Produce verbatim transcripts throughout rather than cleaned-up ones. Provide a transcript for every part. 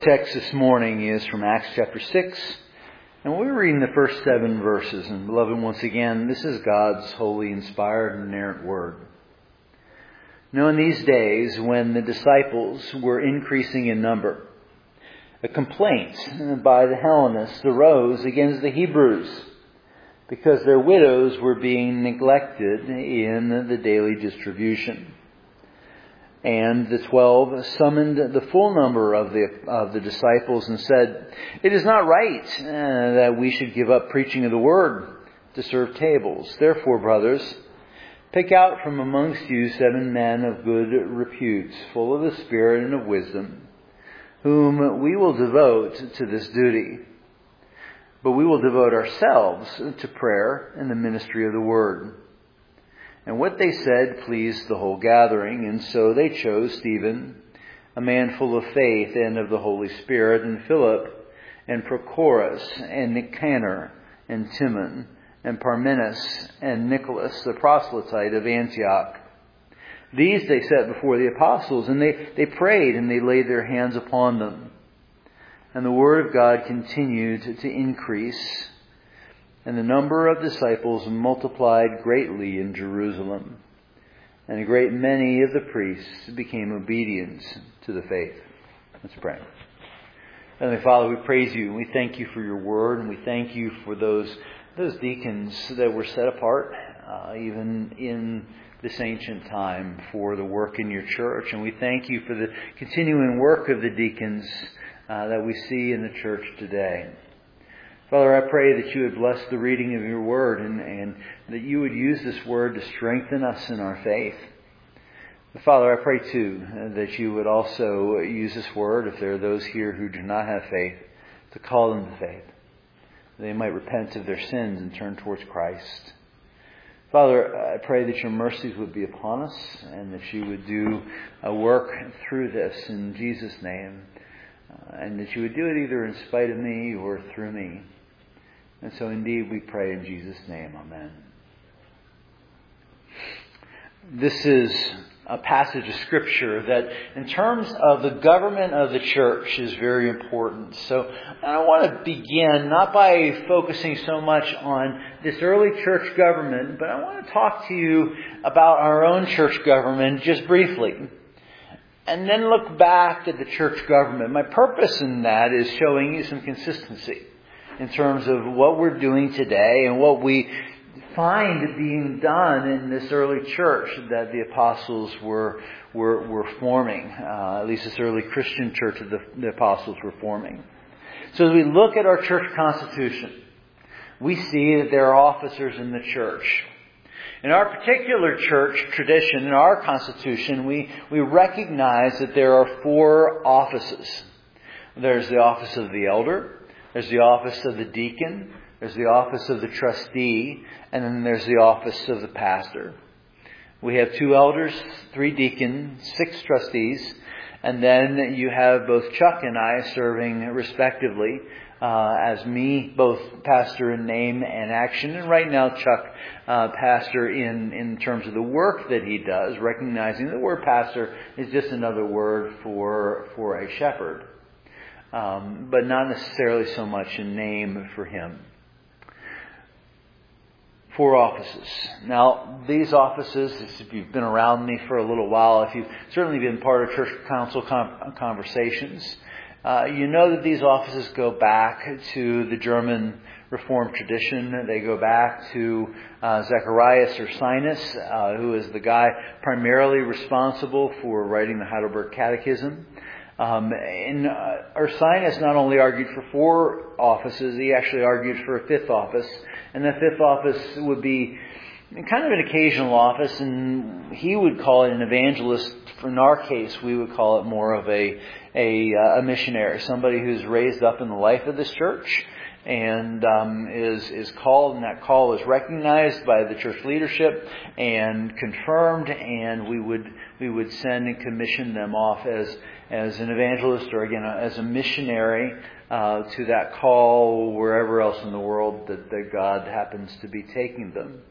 Text this morning is from Acts chapter six, and we're reading the first seven verses. And beloved, once again, this is God's holy, inspired, and inerrant word. Now, in these days, when the disciples were increasing in number, a complaint by the Hellenists arose against the Hebrews, because their widows were being neglected in the daily distribution. And the twelve summoned the full number of the of the disciples and said, "It is not right uh, that we should give up preaching of the word to serve tables. Therefore, brothers, pick out from amongst you seven men of good repute, full of the Spirit and of wisdom, whom we will devote to this duty. But we will devote ourselves to prayer and the ministry of the word." And what they said pleased the whole gathering, and so they chose Stephen, a man full of faith and of the Holy Spirit, and Philip, and Prochorus, and Nicanor, and Timon, and Parmenas, and Nicholas, the proselyte of Antioch. These they set before the apostles, and they, they prayed, and they laid their hands upon them. And the word of God continued to increase, and the number of disciples multiplied greatly in Jerusalem. And a great many of the priests became obedient to the faith. Let's pray. Heavenly Father, we praise you and we thank you for your word, and we thank you for those those deacons that were set apart, uh, even in this ancient time, for the work in your church. And we thank you for the continuing work of the deacons uh, that we see in the church today. Father, I pray that you would bless the reading of your word and, and that you would use this word to strengthen us in our faith. But Father, I pray too that you would also use this word, if there are those here who do not have faith, to call them to faith. They might repent of their sins and turn towards Christ. Father, I pray that your mercies would be upon us and that you would do a work through this in Jesus' name. Uh, and that you would do it either in spite of me or through me. And so indeed we pray in Jesus' name. Amen. This is a passage of Scripture that in terms of the government of the church is very important. So I want to begin not by focusing so much on this early church government, but I want to talk to you about our own church government just briefly. And then look back at the church government. My purpose in that is showing you some consistency in terms of what we're doing today and what we find being done in this early church that the apostles were were, were forming. Uh, at least this early Christian church that the, the apostles were forming. So as we look at our church constitution, we see that there are officers in the church. In our particular church tradition, in our constitution, we, we recognize that there are four offices. There's the office of the elder, there's the office of the deacon, there's the office of the trustee, and then there's the office of the pastor. We have two elders, three deacons, six trustees, and then you have both Chuck and I serving respectively Uh, as me, both pastor in name and action, and right now Chuck, uh, pastor in, in terms of the work that he does, recognizing the word pastor is just another word for for a shepherd, um, but not necessarily so much a name for him. Four offices. Now, these offices, if you've been around me for a little while, if you've certainly been part of church council com- conversations, Uh, you know that these offices go back to the German Reformed tradition. They go back to uh, Zacharias Ursinus, uh, who is the guy primarily responsible for writing the Heidelberg Catechism. Um, and uh, Ursinus not only argued for four offices, he actually argued for a fifth office. And that fifth office would be kind of an occasional office, and he would call it an evangelist. In our case, we would call it more of a a, a missionary, somebody who's raised up in the life of this church and um, is is called, and that call is recognized by the church leadership and confirmed, and we would we would send and commission them off as as an evangelist or again as a missionary uh, to that call wherever else in the world that, that God happens to be taking them.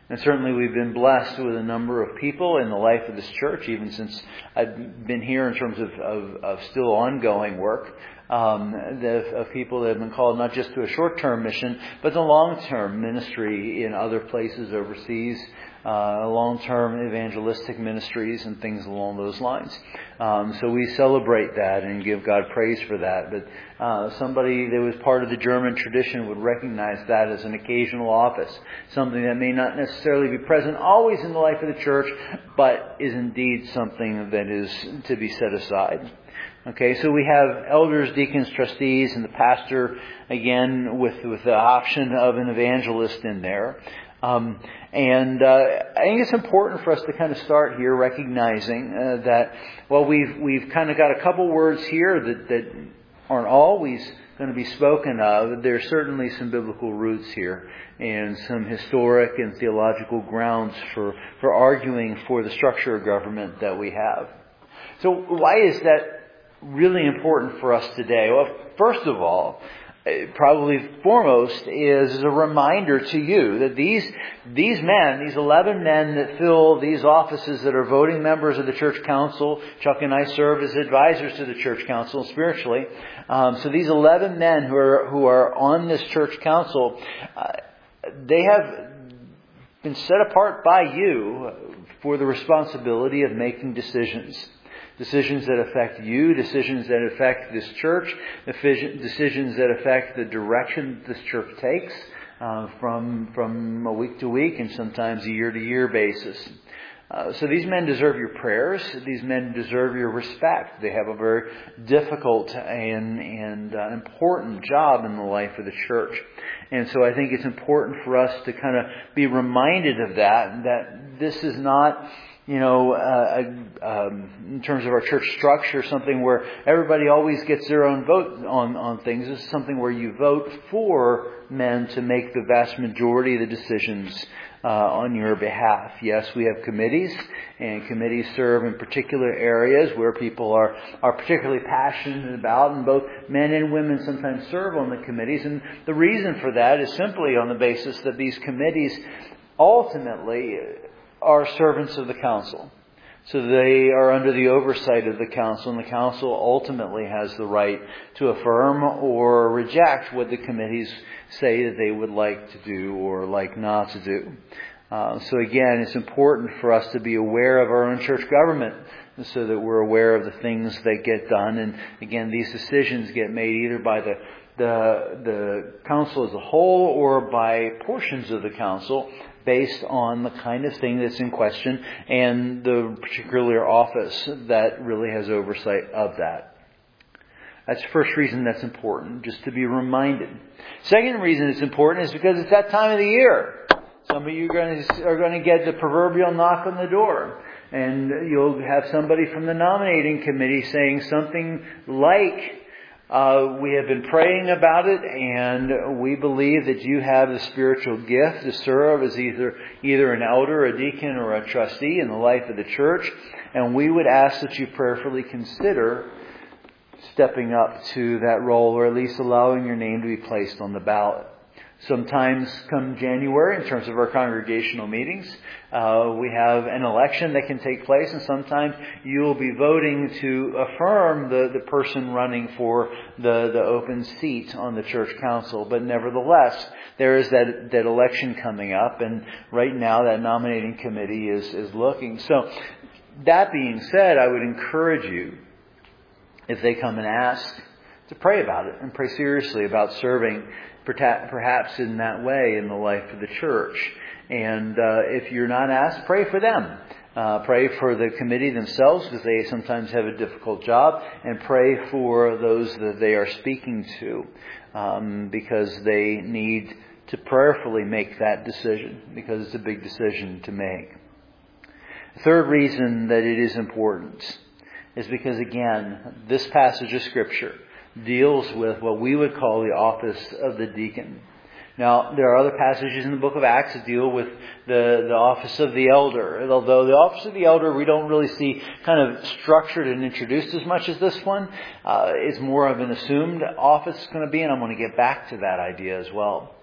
And certainly we've been blessed with a number of people in the life of this church, even since I've been here in terms of, of, of still ongoing work, um, the, of people that have been called not just to a short-term mission, but to long-term ministry in other places overseas, uh, long-term evangelistic ministries and things along those lines. Um, so we celebrate that and give God praise for that. But uh, somebody that was part of the German tradition would recognize that as an occasional office, something that may not necessarily be present always in the life of the church, but is indeed something that is to be set aside. Okay, so we have elders, deacons, trustees, and the pastor, again, with, with the option of an evangelist in there. Um, and uh, I think it's important for us to kind of start here recognizing uh, that, well, we've we've kind of got a couple words here that, that aren't always going to be spoken of. There's certainly some biblical roots here and some historic and theological grounds for, for arguing for the structure of government that we have. So why is that really important for us today? Well, first of all, probably foremost is a reminder to you that these these men, these eleven men that fill these offices that are voting members of the church council, Chuck and I serve as advisors to the church council spiritually. Um, so these eleven men who are who are on this church council, uh, they have been set apart by you for the responsibility of making decisions. Decisions that affect you, decisions that affect this church, decisions that affect the direction this church takes uh, from from a week to week and sometimes a year to year basis. Uh, so these men deserve your prayers. These men deserve your respect. They have a very difficult and and uh, important job in the life of the church. And so I think it's important for us to kind of be reminded of that, that this is not, you know, uh, um, in terms of our church structure, something where everybody always gets their own vote on, on things. This is something where you vote for men to make the vast majority of the decisions uh, on your behalf. Yes, we have committees, and committees serve in particular areas where people are, are particularly passionate about, and both men and women sometimes serve on the committees. And the reason for that is simply on the basis that these committees ultimately are servants of the council. So they are under the oversight of the council, and the council ultimately has the right to affirm or reject what the committees say that they would like to do or like not to do. Uh, so again, it's important for us to be aware of our own church government so that we're aware of the things that get done. And again, these decisions get made either by the the, the council as a whole or by portions of the council, based on the kind of thing that's in question and the particular office that really has oversight of that. That's the first reason that's important, just to be reminded. Second reason it's important is because it's that time of the year. Some of you are going to, are going to get the proverbial knock on the door. And you'll have somebody from the nominating committee saying something like, Uh, we have been praying about it, and we believe that you have the spiritual gift to serve as either either an elder, a deacon, or a trustee in the life of the church. And we would ask that you prayerfully consider stepping up to that role, or at least allowing your name to be placed on the ballot. Sometimes come January, in terms of our congregational meetings, uh, we have an election that can take place, and sometimes you will be voting to affirm the, the person running for the, the open seat on the church council. But nevertheless, there is that, that election coming up, and right now that nominating committee is, is looking. So that being said, I would encourage you, if they come and ask, to pray about it and pray seriously about serving perhaps in that way in the life of the church. And uh, if you're not asked, pray for them. Uh, pray for the committee themselves, because they sometimes have a difficult job, and pray for those that they are speaking to, um, because they need to prayerfully make that decision, because it's a big decision to make. The third reason that it is important is because, again, this passage of Scripture deals with what we would call the office of the deacon. Now, there are other passages in the book of Acts that deal with the, the office of the elder. Although the office of the elder we don't really see kind of structured and introduced as much as this one. Uh, it's more of an assumed office it's going to be, and I'm going to get back to that idea as well.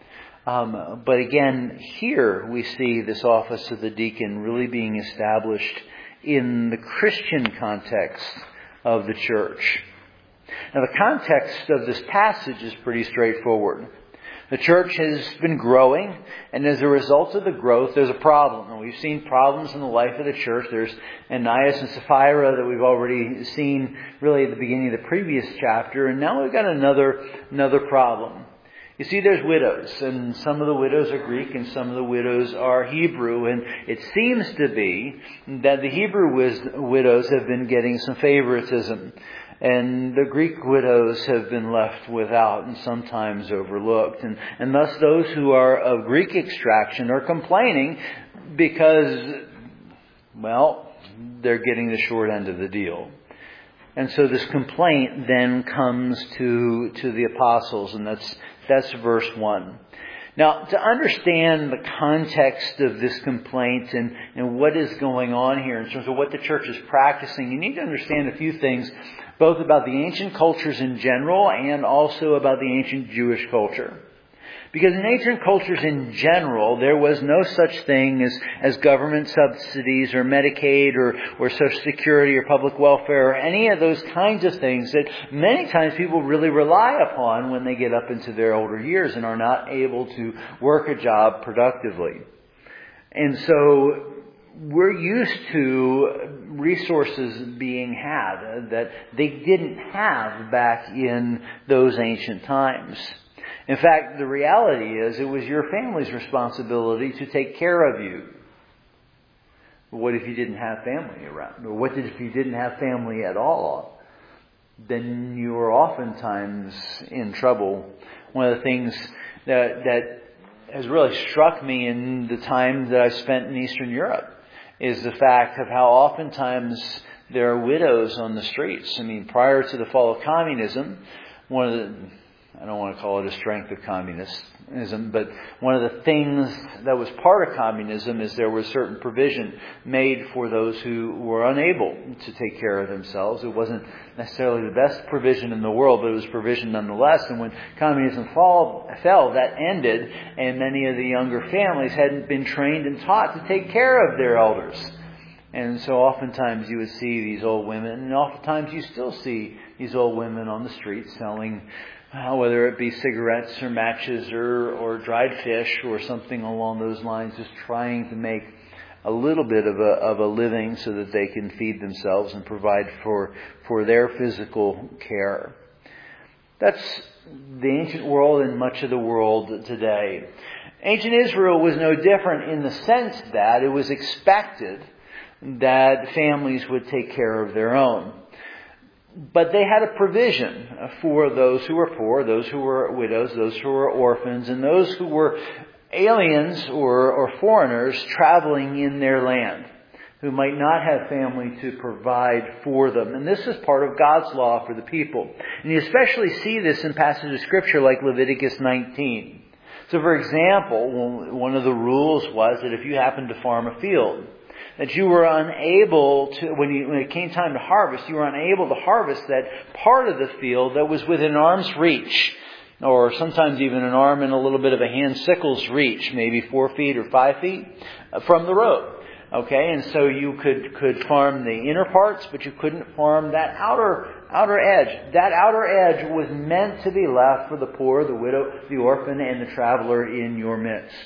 Um, but again, here we see this office of the deacon really being established in the Christian context of the church. Now, the context of this passage is pretty straightforward. The church has been growing, and as a result of the growth, there's a problem. And we've seen problems in the life of the church. There's Ananias and Sapphira that we've already seen really at the beginning of the previous chapter, and now we've got another another problem. You see, there's widows, and some of the widows are Greek and some of the widows are Hebrew, and it seems to be that the Hebrew widows have been getting some favoritism, and the Greek widows have been left without and sometimes overlooked. And, and thus those who are of Greek extraction are complaining because, well, they're getting the short end of the deal. And so this complaint then comes to to the apostles, and that's that's verse one. Now, to understand the context of this complaint and, and what is going on here in terms of what the church is practicing, you need to understand a few things, both about the ancient cultures in general and also about the ancient Jewish culture. Because in ancient cultures in general, there was no such thing as, as government subsidies or Medicaid or, or Social Security or public welfare or any of those kinds of things that many times people really rely upon when they get up into their older years and are not able to work a job productively. And so we're used to resources being had that they didn't have back in those ancient times. In fact, the reality is it was your family's responsibility to take care of you. What if you didn't have family around? Or what if you didn't have family at all? Then you were oftentimes in trouble. One of the things that, that has really struck me in the time that I spent in Eastern Europe is the fact of how oftentimes there are widows on the streets. I mean, prior to the fall of communism, one of the I don't want to call it a strength of communism, but one of the things that was part of communism is there was certain provision made for those who were unable to take care of themselves. It wasn't necessarily the best provision in the world, but it was provision nonetheless. And when communism fall, fell, that ended, and many of the younger families hadn't been trained and taught to take care of their elders. And so oftentimes you would see these old women, and oftentimes you still see these old women on the street selling Uh, whether it be cigarettes or matches or, or dried fish or something along those lines, just trying to make a little bit of a, of a living so that they can feed themselves and provide for, for their physical care. That's the ancient world and much of the world today. Ancient Israel was no different in the sense that it was expected that families would take care of their own. But they had a provision for those who were poor, those who were widows, those who were orphans, and those who were aliens or, or foreigners traveling in their land, who might not have family to provide for them. And this is part of God's law for the people. And you especially see this in passages of Scripture like Leviticus nineteen. So, for example, one of the rules was that if you happened to farm a field, that you were unable to, when, you, when it came time to harvest, you were unable to harvest that part of the field that was within arm's reach, or sometimes even an arm and a little bit of a hand sickle's reach, maybe four feet or five feet from the road. Okay, and so you could, could farm the inner parts, but you couldn't farm that outer outer edge. That outer edge was meant to be left for the poor, the widow, the orphan, and the traveler in your midst.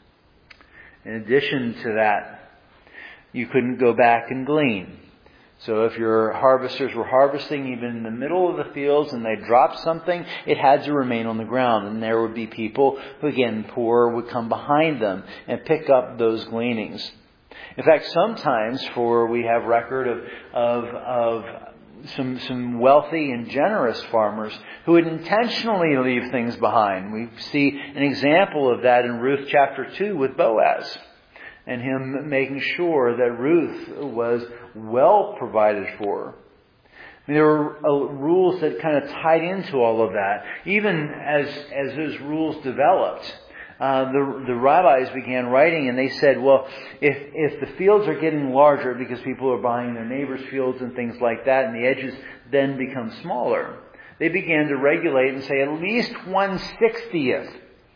In addition to that, you couldn't go back and glean. So if your harvesters were harvesting even in the middle of the fields and they dropped something, it had to remain on the ground. And there would be people who, again, poor, would come behind them and pick up those gleanings. In fact, sometimes for we have record of of, of some some wealthy and generous farmers who would intentionally leave things behind. We see an example of that in Ruth chapter two with Boaz, and him making sure that Ruth was well provided for. I mean, there were uh, rules that kind of tied into all of that. Even as as those rules developed, uh, the the rabbis began writing, and they said, well, if if the fields are getting larger because people are buying their neighbors' fields and things like that, and the edges then become smaller, they began to regulate and say at least one sixtieth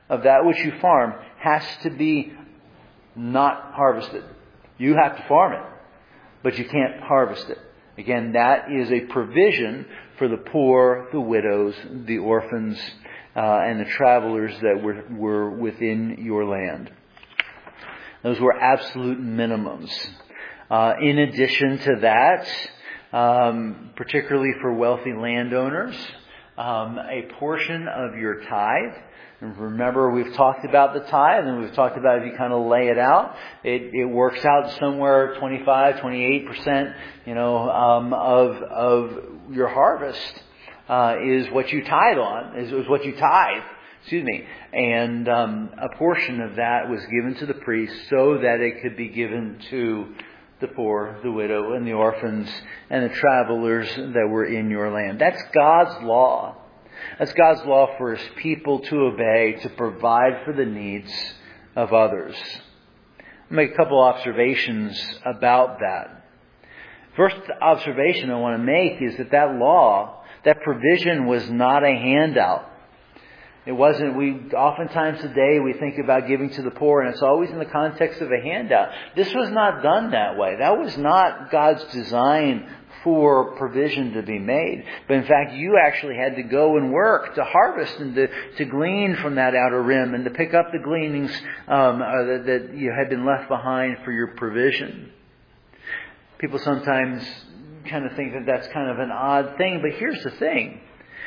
of that which you farm has to be not harvested. You have to farm it, but you can't harvest it. Again, that is a provision for the poor, the widows, the orphans, uh, and the travelers that were, were within your land. Those were absolute minimums. Uh, in addition to that, um, particularly for wealthy landowners, um, a portion of your tithe. And remember, we've talked about the tithe, and we've talked about if you kind of lay it out, it, it works out somewhere twenty-five, twenty-eight percent, you know, um, of of your harvest uh, is what you tithe on, is, is what you tithe. Excuse me. And um, a portion of that was given to the priest so that it could be given to the poor, the widow, and the orphans, and the travelers that were in your land. That's God's law. That's God's law for His people to obey, to provide for the needs of others. I'll make a couple observations about that. First observation I want to make is that that law, that provision was not a handout. It wasn't, we oftentimes today we think about giving to the poor, and it's always in the context of a handout. This was not done that way. That was not God's design for provision to be made. But in fact, you actually had to go and work to harvest and to, to glean from that outer rim and to pick up the gleanings um, uh, that, that you had been left behind for your provision. People sometimes kind of think that that's kind of an odd thing, but here's the thing.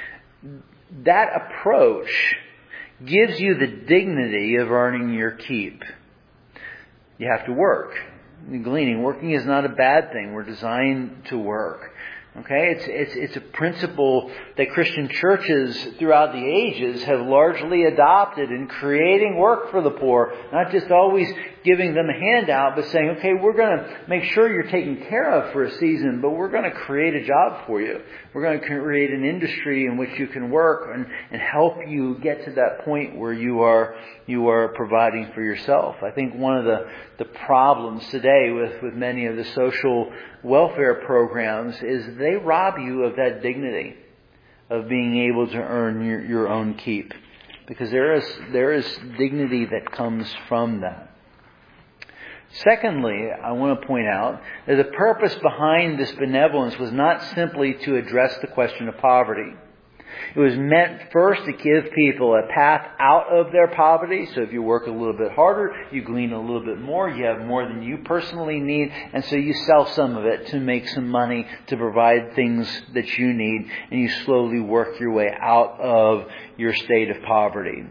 That approach gives you the dignity of earning your keep. You have to work. Gleaning, working is not a bad thing. We're designed to work. Okay, it's it's it's a principle that Christian churches throughout the ages have largely adopted in creating work for the poor, not just always giving them a handout, but saying, okay, we're going to make sure you're taken care of for a season, but we're going to create a job for you. We're going to create an industry in which you can work and, and help you get to that point where you are you are providing for yourself. I think one of the, the problems today with, with many of the social welfare programs is they rob you of that dignity of being able to earn your, your own keep. Because there is there is dignity that comes from that. Secondly, I want to point out that the purpose behind this benevolence was not simply to address the question of poverty. It was meant first to give people a path out of their poverty. So if you work a little bit harder, you glean a little bit more, you have more than you personally need, and so you sell some of it to make some money to provide things that you need, and you slowly work your way out of your state of poverty.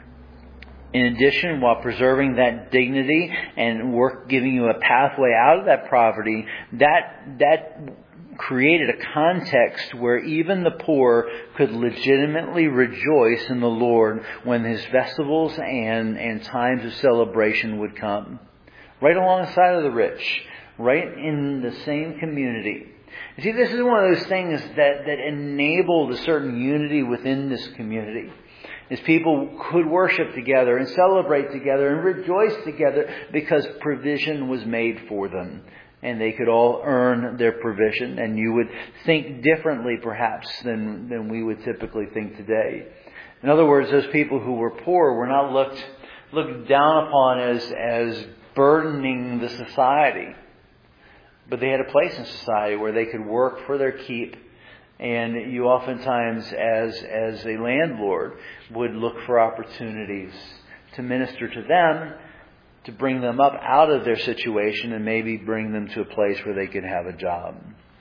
In addition, while preserving that dignity and work giving you a pathway out of that poverty, that that created a context where even the poor could legitimately rejoice in the Lord when His festivals and, and times of celebration would come. Right alongside of the rich, right in the same community. You see, this is one of those things that, that enabled a certain unity within this community. As people could worship together and celebrate together and rejoice together because provision was made for them. And they could all earn their provision. And you would think differently perhaps than, than we would typically think today. In other words, those people who were poor were not looked, looked down upon as, as burdening the society. But they had a place in society where they could work for their keep. And you oftentimes, as as a landlord, would look for opportunities to minister to them, to bring them up out of their situation and maybe bring them to a place where they could have a job.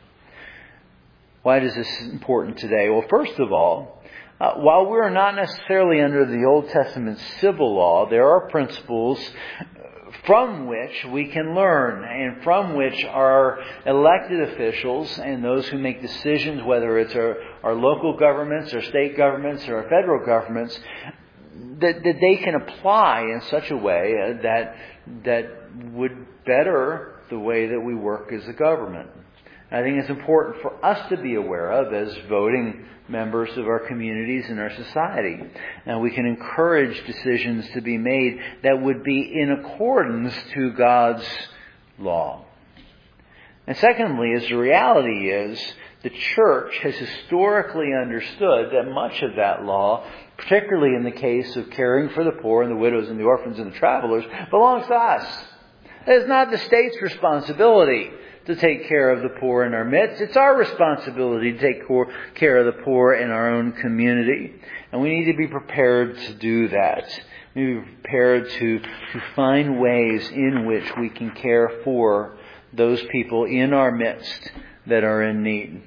Why is this important today? Well, first of all, uh, while we're not necessarily under the Old Testament civil law, there are principles from which we can learn and from which our elected officials and those who make decisions, whether it's our, our local governments or state governments or our federal governments, that, that they can apply in such a way that that would better the way that we work as a government. I think it's important for us to be aware of as voting members of our communities and our society. And we can encourage decisions to be made that would be in accordance to God's law. And secondly, is the reality is the church has historically understood that much of that law, particularly in the case of caring for the poor and the widows and the orphans and the travelers, belongs to us. It is not the state's responsibility to take care of the poor in our midst. It's our responsibility to take care of the poor in our own community. And we need to be prepared to do that. We need to be prepared to, to find ways in which we can care for those people in our midst that are in need.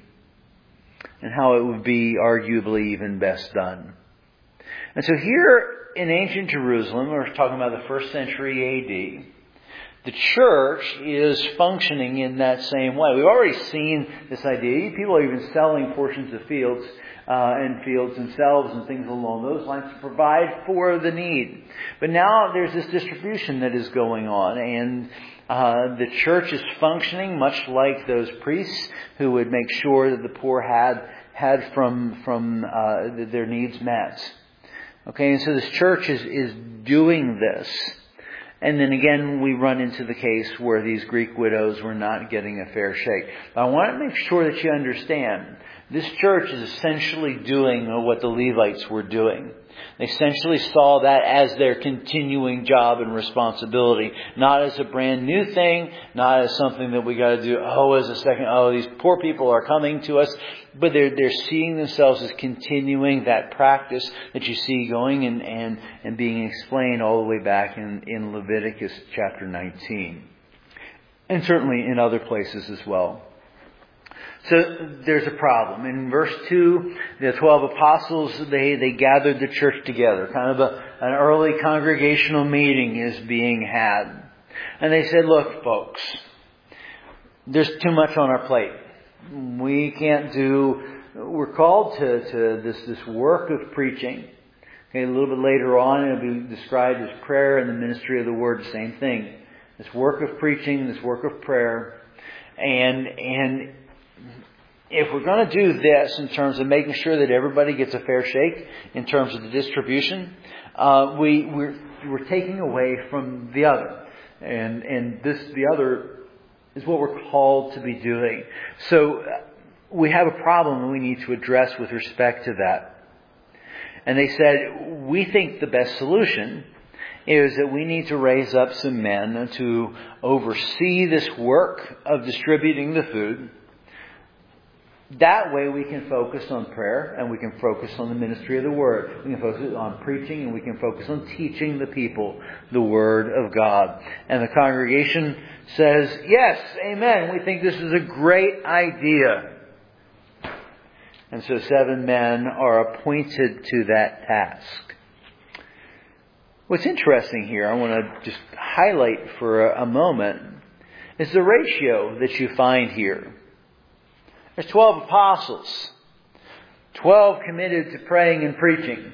And how it would be arguably even best done. And so here in ancient Jerusalem, we're talking about the first century A D, the church is functioning in that same way. We've already seen this idea. People are even selling portions of fields uh, and fields themselves and things along those lines to provide for the need. But now there's this distribution that is going on, and uh, the church is functioning much like those priests who would make sure that the poor had had from from uh, their needs met. Okay, and so this church is is doing this. And then again, we run into the case where these Greek widows were not getting a fair shake. But I want to make sure that you understand, this church is essentially doing what the Levites were doing. They essentially saw that as their continuing job and responsibility, not as a brand new thing, not as something that we got to do, oh, as a second, oh, these poor people are coming to us. But they're, they're seeing themselves as continuing that practice that you see going and, and, and being explained all the way back in, in Leviticus chapter nineteen. And certainly in other places as well. So there's a problem. In verse two, the twelve apostles, they, they gathered the church together. Kind of a, an early congregational meeting is being had. And they said, look, folks, there's too much on our plate. We can't do, we're called to, to this, this work of preaching. Okay, a little bit later on, it'll be described as prayer and the ministry of the word, the same thing. This work of preaching, this work of prayer. And, and, if we're going to do this in terms of making sure that everybody gets a fair shake in terms of the distribution, uh, we, we're, we're taking away from the other. And, and this, the other is what we're called to be doing. So we have a problem that we need to address with respect to that. And they said, we think the best solution is that we need to raise up some men to oversee this work of distributing the food. That way we can focus on prayer and we can focus on the ministry of the Word. We can focus on preaching and we can focus on teaching the people the Word of God. And the congregation says, yes, amen, we think this is a great idea. And so seven men are appointed to that task. What's interesting here, I want to just highlight for a moment, is the ratio that you find here. There's twelve apostles. Twelve committed to praying and preaching.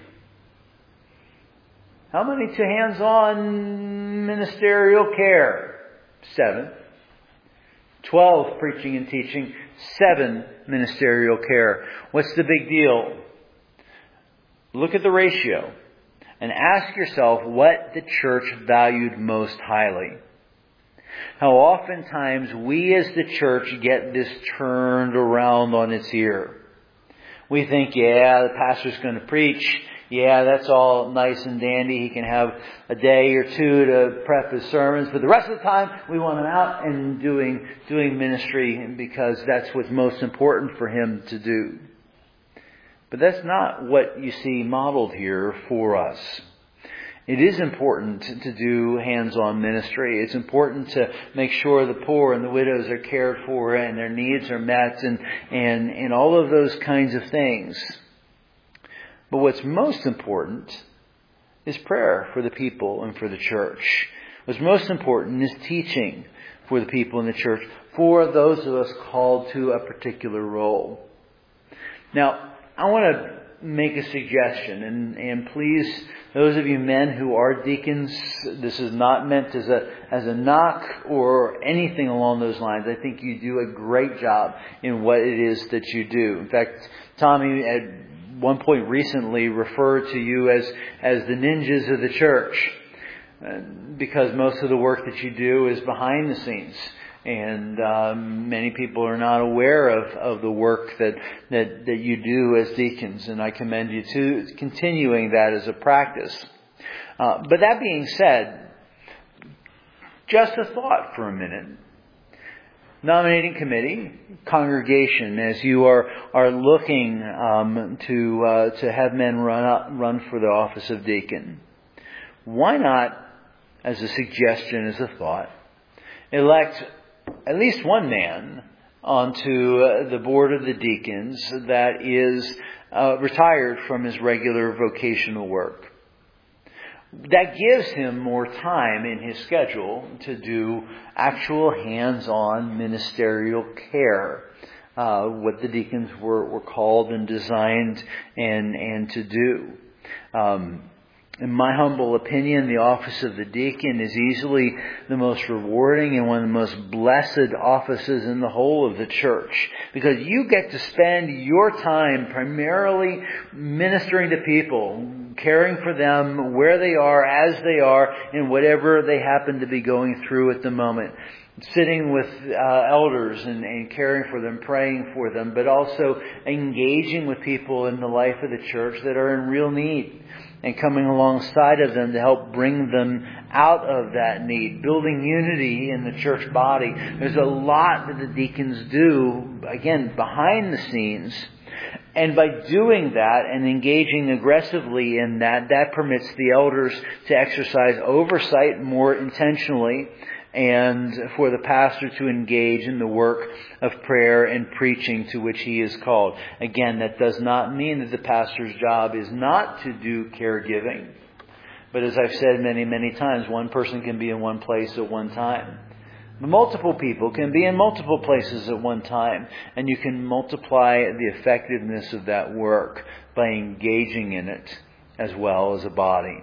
How many to hands-on ministerial care? Seven. Twelve preaching and teaching. Seven ministerial care. What's the big deal? Look at the ratio and ask yourself what the church valued most highly. How oftentimes we as the church get this turned around on its ear. We think, yeah, the pastor's going to preach. Yeah, that's all nice and dandy. He can have a day or two to prep his sermons. But the rest of the time, we want him out and doing, doing ministry because that's what's most important for him to do. But that's not what you see modeled here for us. It is important to do hands-on ministry. It's important to make sure the poor and the widows are cared for and their needs are met and, and, and all of those kinds of things. But what's most important is prayer for the people and for the church. What's most important is teaching for the people in the church, for those of us called to a particular role. Now, I want to make a suggestion, and, and please, those of you men who are deacons, this is not meant as a as a knock or anything along those lines. I think you do a great job in what it is that you do. In fact, Tommy at one point recently referred to you as as the ninjas of the church, because most of the work that you do is behind the scenes. And um, many people are not aware of, of the work that, that, that you do as deacons. And I commend you to continuing that as a practice. Uh, but that being said, just a thought for a minute. Nominating committee, congregation, as you are are looking um, to uh, to have men run up, run for the office of deacon, why not, as a suggestion, as a thought, elect at least one man onto uh, the board of the deacons that is uh, retired from his regular vocational work. That gives him more time in his schedule to do actual hands-on ministerial care, uh, what the deacons were, were called and designed and, and to do. Um, in my humble opinion, the office of the deacon is easily the most rewarding and one of the most blessed offices in the whole of the church, because you get to spend your time primarily ministering to people, caring for them where they are, as they are, and whatever they happen to be going through at the moment. Sitting with uh, elders and, and caring for them, praying for them, but also engaging with people in the life of the church that are in real need, and coming alongside of them to help bring them out of that need, building unity in the church body. There's a lot that the deacons do, again, behind the scenes. And by doing that and engaging aggressively in that, that permits the elders to exercise oversight more intentionally, and for the pastor to engage in the work of prayer and preaching to which he is called. Again, that does not mean that the pastor's job is not to do caregiving. But as I've said many, many times, one person can be in one place at one time. Multiple people can be in multiple places at one time, and you can multiply the effectiveness of that work by engaging in it as well as a body.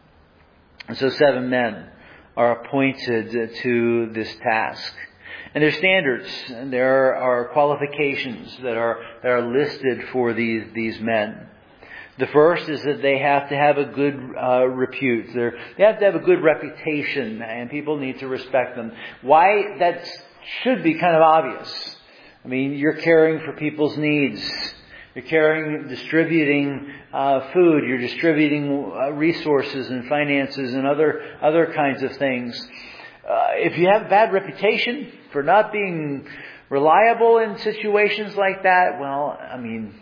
And so seven men are appointed to this task. And there are standards, and there are qualifications that are that are listed for these these men. The first is that they have to have a good uh, repute. They're, they have to have a good reputation, and people need to respect them. Why? That should be kind of obvious. I mean, you're caring for people's needs. You're caring, distributing uh, food. You're distributing uh, resources and finances and other other kinds of things. Uh, if you have a bad reputation for not being reliable in situations like that, well, I mean,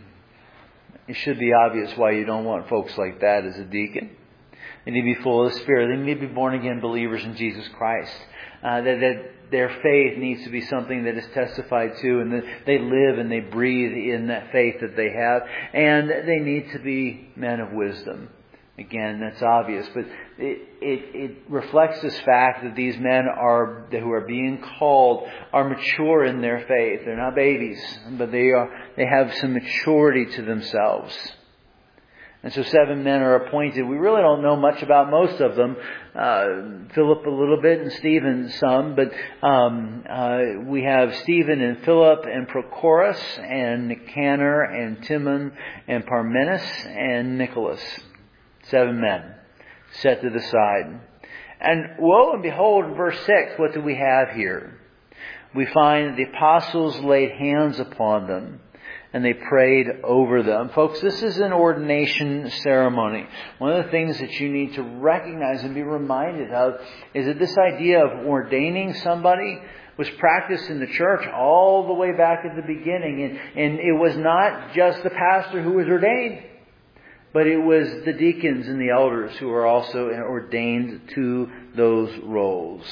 it should be obvious why you don't want folks like that as a deacon. They need to be full of the Spirit. They need to be born again believers in Jesus Christ. Uh, that, that their faith needs to be something that is testified to, and that they live and they breathe in that faith that they have. And they need to be men of wisdom. Again, that's obvious, but it, it, it reflects this fact that these men are who are being called are mature in their faith. They're not babies, but they are they have some maturity to themselves. And so seven men are appointed. We really don't know much about most of them. Uh, Philip a little bit and Stephen some. But um, uh, we have Stephen and Philip and Prochorus and Nicanor and Timon and Parmenas and Nicholas. Seven men set to the side. And lo and behold, in verse six, what do we have here? We find that the apostles laid hands upon them, and they prayed over them. Folks, this is an ordination ceremony. One of the things that you need to recognize and be reminded of is that this idea of ordaining somebody was practiced in the church all the way back at the beginning. And, and it was not just the pastor who was ordained, but it was the deacons and the elders who were also ordained to those roles.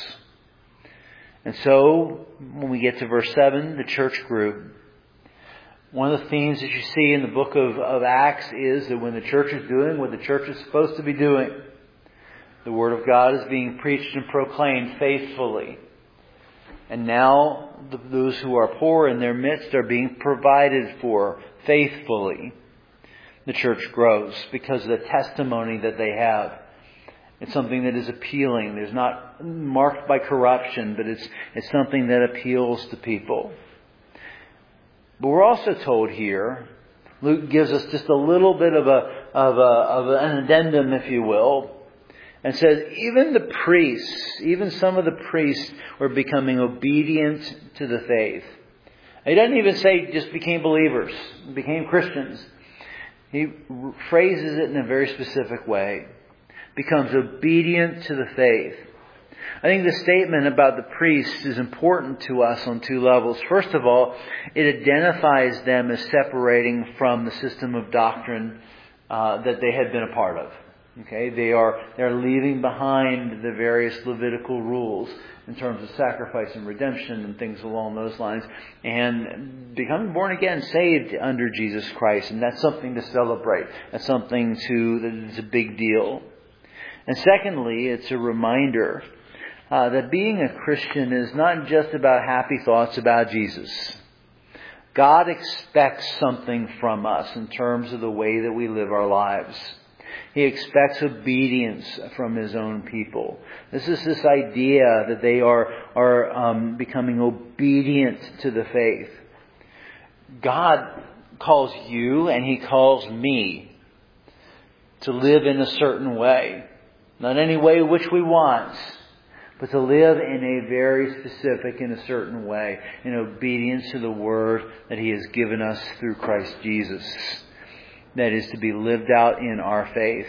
And so, when we get to verse seven, the church grew. One of the themes that you see in the book of, of Acts is that when the church is doing what the church is supposed to be doing, the Word of God is being preached and proclaimed faithfully. And now the, those who are poor in their midst are being provided for faithfully. The church grows because of the testimony that they have. It's something that is appealing. There's not marked by corruption, but it's it's something that appeals to people. But we're also told here, Luke gives us just a little bit of a of a of an addendum, if you will, And says even the priests, even some of the priests were becoming obedient to the faith. He doesn't even say just became believers, became Christians. He phrases it in a very specific way. Becomes obedient to the faith. I think the statement about the priests is important to us on two levels. First of all, it identifies them as separating from the system of doctrine uh, that they had been a part of. Okay, they are they're leaving behind the various Levitical rules in terms of sacrifice and redemption and things along those lines, and becoming born again, saved under Jesus Christ, and that's something to celebrate. That's something to that is a big deal. And secondly, it's a reminder uh, that being a Christian is not just about happy thoughts about Jesus. God expects something from us in terms of the way that we live our lives. He expects obedience from His own people. This is this idea that they are, are um, becoming obedient to the faith. God calls you and He calls me to live in a certain way. Not any way which we want, but to live in a very specific and a certain way, in obedience to the Word that He has given us through Christ Jesus. That is to be lived out in our faith.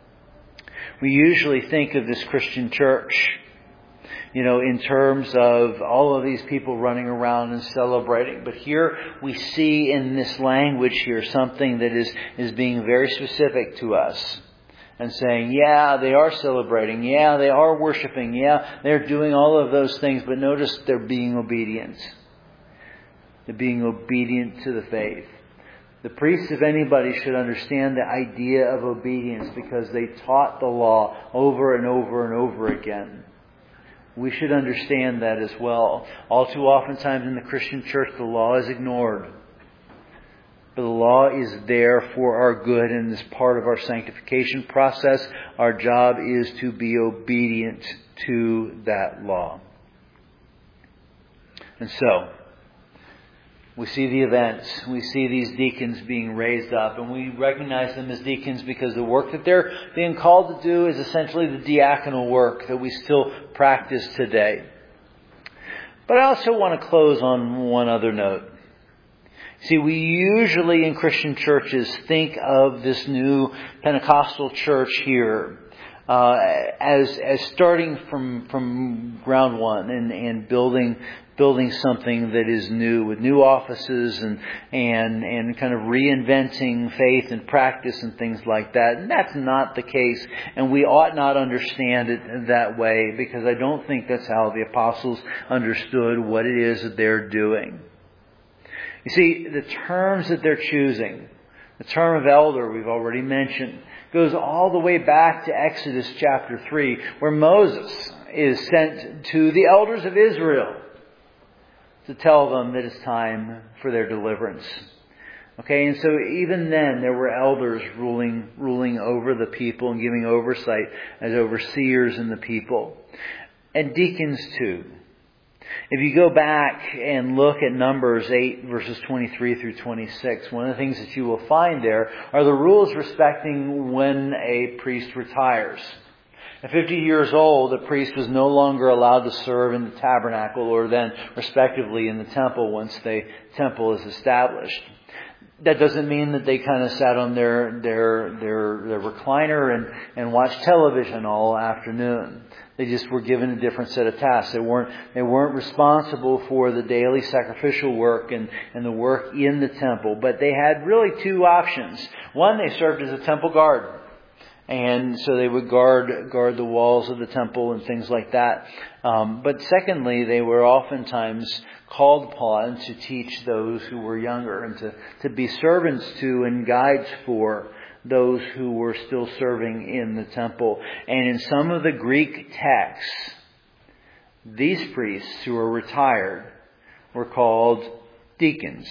We usually think of this Christian church, you know, in terms of all of these people running around and celebrating. But here we see in this language here something that is, is being very specific to us. And saying, yeah, they are celebrating. Yeah, they are worshiping. Yeah, they're doing all of those things. But notice they're being obedient. They're being obedient to the faith. The priests, if anybody, should understand the idea of obedience because they taught the law over and over and over again. We should understand that as well. All too oftentimes in the Christian church, the law is ignored. But the law is there for our good and is part of our sanctification process. Our job is to be obedient to that law. And so, we see the events. We see these deacons being raised up. And we recognize them as deacons because the work that they're being called to do is essentially the diaconal work that we still practice today. But I also want to close on one other note. See, we usually in Christian churches think of this new Pentecostal church here uh, as as starting from from ground one and, and building building something that is new with new offices and and and kind of reinventing faith and practice and things like that. And that's not the case, and we ought not understand it that way because I don't think that's how the apostles understood what it is that they're doing. You see, the terms that they're choosing, the term of elder we've already mentioned, goes all the way back to Exodus chapter three, where Moses is sent to the elders of Israel to tell them that it's time for their deliverance. Okay, and so even then there were elders ruling ruling over the people and giving oversight as overseers in the people. And deacons too. If you go back and look at Numbers eight, verses twenty-three through twenty-six, one of the things that you will find there are the rules respecting when a priest retires. At fifty years old, a priest was no longer allowed to serve in the tabernacle or then, respectively, in the temple once the temple is established. That doesn't mean that they kind of sat on their their their, their recliner and, and watched television all afternoon. They just were given a different set of tasks. They weren't they weren't responsible for the daily sacrificial work and, and the work in the temple. But they had really two options. One, they served as a temple guard. And so they would guard guard the walls of the temple and things like that. Um, but secondly, they were oftentimes called upon to teach those who were younger and to, to be servants to and guides for those who were still serving in the temple. And in some of the Greek texts, these priests who were retired were called deacons.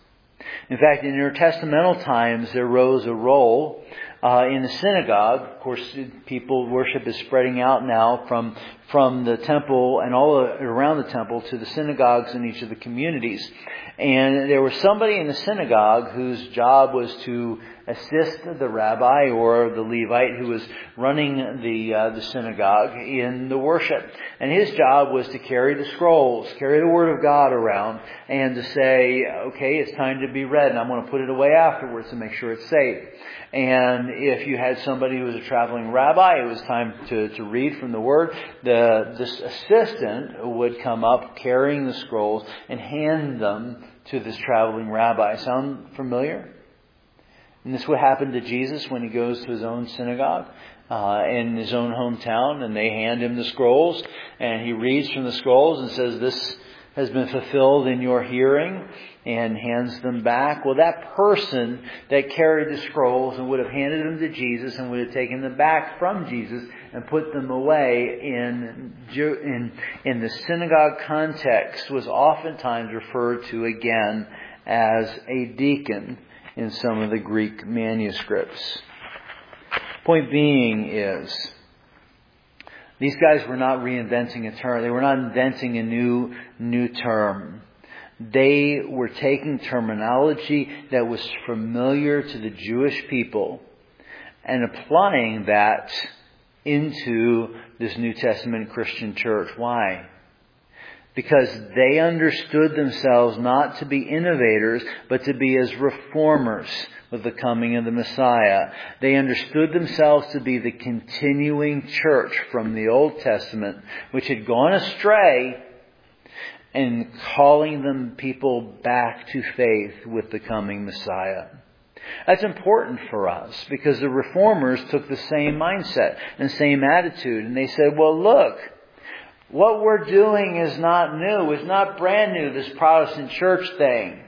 In fact, in intertestamental times, there rose a role uh, in the synagogue. Of course, people worship is spreading out now from from the temple and all around the temple to the synagogues in each of the communities. And there was somebody in the synagogue whose job was to assist the rabbi or the Levite who was running the uh, the synagogue in the worship. And his job was to carry the scrolls, carry the Word of God around, and to say, okay, it's time to be read, and I'm going to put it away afterwards to make sure it's safe. And if you had somebody who was a traveling rabbi, it was time to, to read from the Word. The this assistant would come up carrying the scrolls and hand them to this traveling rabbi. Sound familiar? And this would happen to Jesus when he goes to his own synagogue uh, in his own hometown, and they hand him the scrolls, and he reads from the scrolls and says, "This has been fulfilled in your hearing," and hands them back. Well, that person that carried the scrolls and would have handed them to Jesus and would have taken them back from Jesus and put them away in in in the synagogue context was oftentimes referred to again as a deacon in some of the Greek manuscripts. Point being is, these guys were not reinventing a term. They were not inventing a new new term. They were taking terminology that was familiar to the Jewish people and applying that into this New Testament Christian church. Why? Because they understood themselves not to be innovators, but to be as reformers with the coming of the Messiah. They understood themselves to be the continuing church from the Old Testament, which had gone astray, and calling them people back to faith with the coming Messiah. That's important for us because the reformers took the same mindset and same attitude. And they said, well, look, what we're doing is not new. It's not brand new, this Protestant church thing.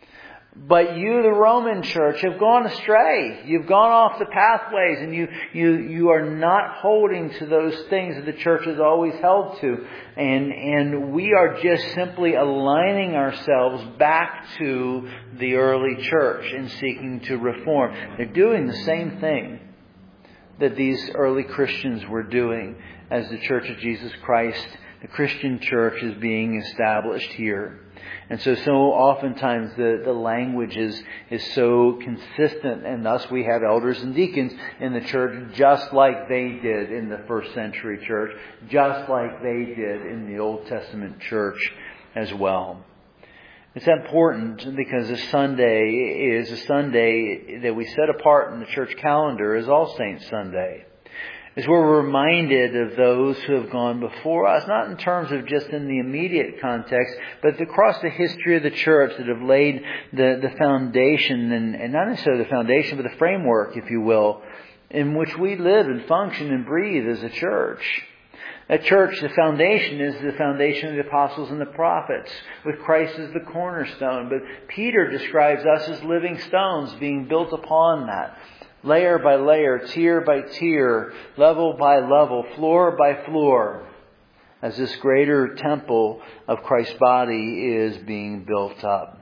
But you, the Roman church, have gone astray. You've gone off the pathways, and you, you, you are not holding to those things that the church has always held to. And, and we are just simply aligning ourselves back to the early church and seeking to reform. They're doing the same thing that these early Christians were doing as the Church of Jesus Christ. The Christian church is being established here. And so, so oftentimes the, the language is, is so consistent, and thus we have elders and deacons in the church just like they did in the first century church, just like they did in the Old Testament church as well. It's important because this Sunday is a Sunday that we set apart in the church calendar as All Saints Sunday. Is where we're reminded of those who have gone before us, not in terms of just in the immediate context, but across the history of the church that have laid the, the foundation, and, and not necessarily the foundation, but the framework, if you will, in which we live and function and breathe as a church. A church, the foundation is the foundation of the apostles and the prophets, with Christ as the cornerstone. But Peter describes us as living stones being built upon that. Layer by layer, tier by tier, level by level, floor by floor, as this greater temple of Christ's body is being built up.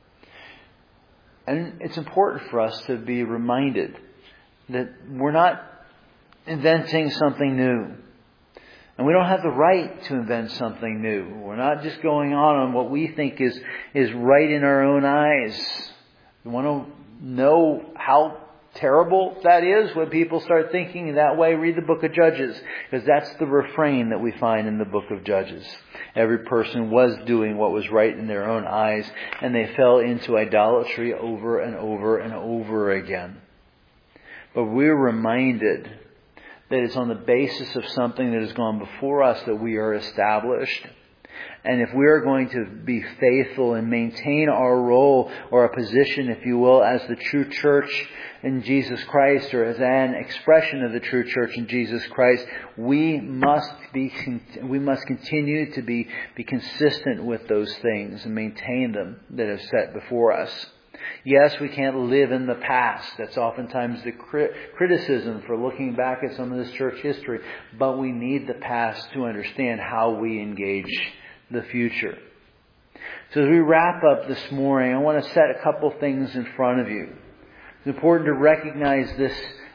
And it's important for us to be reminded that we're not inventing something new. And we don't have the right to invent something new. We're not just going on on what we think is, is right in our own eyes. You want to know how terrible that is when people start thinking that way? Read the book of Judges, because that's the refrain that we find in the book of Judges. Every person was doing what was right in their own eyes, and they fell into idolatry over and over and over again. But we're reminded that it's on the basis of something that has gone before us that we are established. And if we are going to be faithful and maintain our role or a position, if you will, as the true church in Jesus Christ, or as an expression of the true church in Jesus Christ, we must be we must continue to be, be consistent with those things and maintain them that are set before us. Yes, we can't live in the past. That's oftentimes the criticism for looking back at some of this church history. But we need the past to understand how we engage the future. So as we wrap up this morning, I want to set a couple things in front of you. It's important to recognize this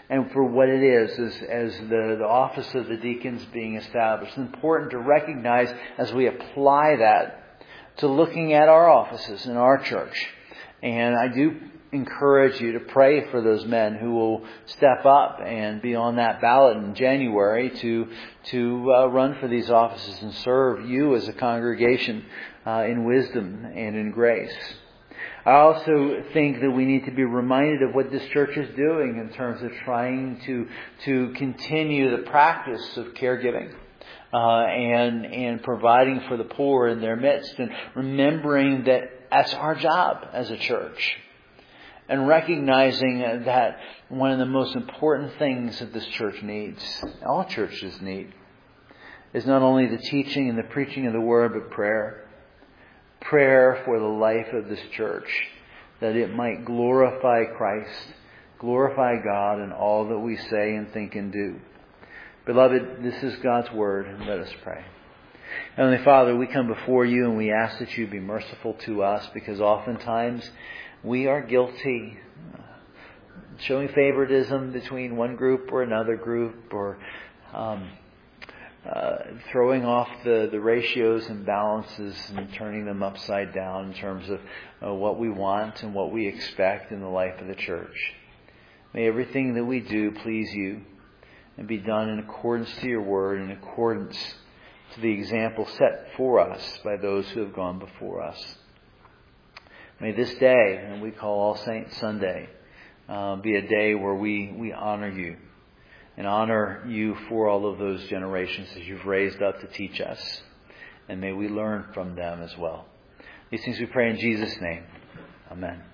and for what it is, as, as the, the office of the deacons being established. It's important to recognize as we apply that to looking at our offices in our church. And I do encourage you to pray for those men who will step up and be on that ballot in January to to uh, run for these offices and serve you as a congregation uh, in wisdom and in grace. I also think that we need to be reminded of what this church is doing in terms of trying to to continue the practice of caregiving uh, and and providing for the poor in their midst, and remembering that that's our job as a church. And recognizing that one of the most important things that this church needs, all churches need, is not only the teaching and the preaching of the Word, but prayer. Prayer for the life of this church, that it might glorify Christ, glorify God in all that we say and think and do. Beloved, this is God's Word, and let us pray. Heavenly Father, we come before you and we ask that you be merciful to us, because oftentimes we are guilty, uh, showing favoritism between one group or another group, or um, uh, throwing off the, the ratios and balances and turning them upside down in terms of uh, what we want and what we expect in the life of the church. May everything that we do please you and be done in accordance to your word, in accordance to the example set for us by those who have gone before us. May this day, and we call All Saints Sunday, uh, be a day where we, we honor you and honor you for all of those generations that you've raised up to teach us. And may we learn from them as well. These things we pray in Jesus' name. Amen.